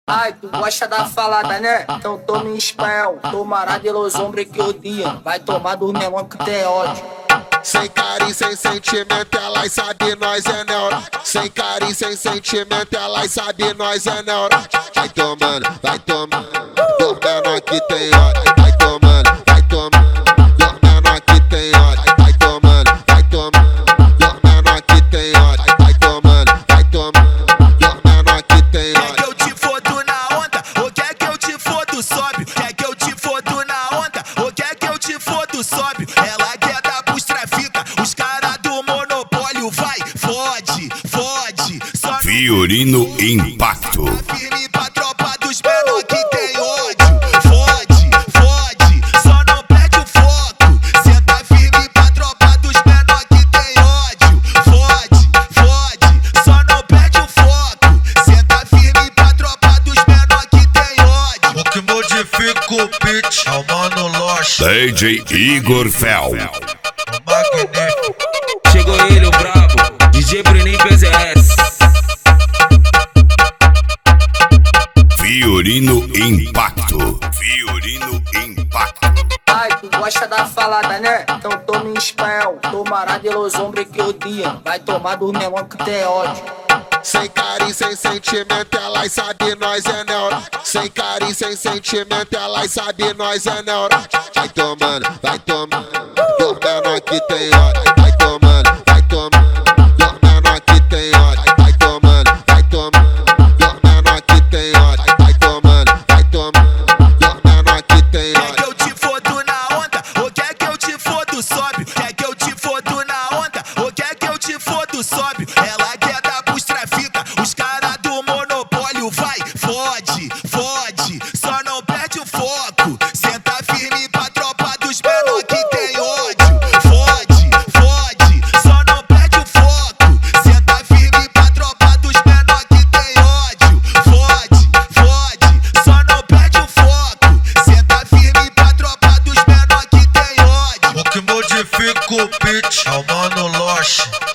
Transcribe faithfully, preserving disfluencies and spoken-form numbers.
Ai, tu gosta da falada, né? Então toma em espanhol. Tomará de los hombres que odiam. Vai tomar do melão que tem ódio. Sem carinho, sem sentimento, elas sabe nós é neurótico. Sem carinho, sem sentimento, elas sabe nós é neurótico. Vai tomando, vai tomando, dormendo aqui tem ódio. Vai tomando, vai tomando, dormendo aqui tem ódio. Vai tomando, vai tomando, dormendo aqui tem ódio. Vai tomando, vai tomando, dormendo aqui tem ódio. Quer que eu te fodo na onda? Ou quer que eu te fodo sóbrio? Quer que eu te fodo na onda? Ou quer que eu te fodo sóbrio? Ela quer dar pros trafica, os caras do monopólio vai, fode, fode. Só Fiorino Impacto. firme pra tropa dos menor que tem ódio. Fode, fode, só não perde o foco. Senta firme pra tropa dos menor que tem ódio. Fode, fode, só não perde o foco. Senta firme pra tropa dos menor que tem ódio. O que modifica o beat é o Mano Loche, D J Igor Fel. o magnífico. Chegou ele, o brabo, D J Bruninho P Z S. Fiorino Impacto. Fiorino Impacto. Ai, tu gosta da falada, né? Então toma em espanhol. Tomará de los hombres que odiam. Vai tomar do melão que tem ódio. Sem carinho, sem sentimento, elas sabe nós é neurótico. Sem carinho, sem sentimento, elas sabe nós é neurótico. Vai tomando, vai tomando, dormendo aqui tem ódio. Vai tomando, vai tomando, dormendo aqui tem ódio. Vai tomando, vai tomando, dormendo aqui tem ódio. Vai tomando, vai tomando, dormendo aqui tem Quer que ódio. eu te fodo na onda? Ou quer que eu te fodo sóbrio? Quer que eu te fodo na onda? Ou quer que eu te fodo sóbrio? Ela quer dar pros trafica, os caras do monopólio vai, fode, fode, só não perde o foco. Senta firme pra tropa dos menor que tem ódio. Fode, fode, só não perde o foco. Senta firme pra tropa dos menor que tem ódio. Fode, fode, só não perde o foco. Senta firme pra tropa dos menor que tem ódio. O que modifica o beat é o Mano Loche,